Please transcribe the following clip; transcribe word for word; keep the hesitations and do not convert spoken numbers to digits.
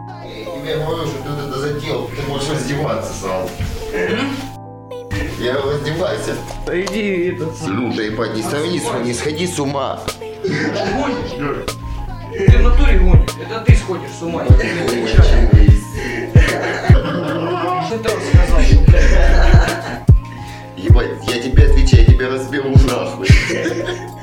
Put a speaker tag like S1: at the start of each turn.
S1: Я говорю, что ты вот это затеял, ты можешь раздеваться сам. Я раздевайся.
S2: Да иди это...
S1: Да ебать, не сравни, не сходи с ума.
S2: Гонишь? Ты в натуре гонишь. Это ты сходишь с ума. Я тебе отвечаю. Что ты рассказал?
S1: Ебать, я тебе отвечаю, я тебя разберу нахуй.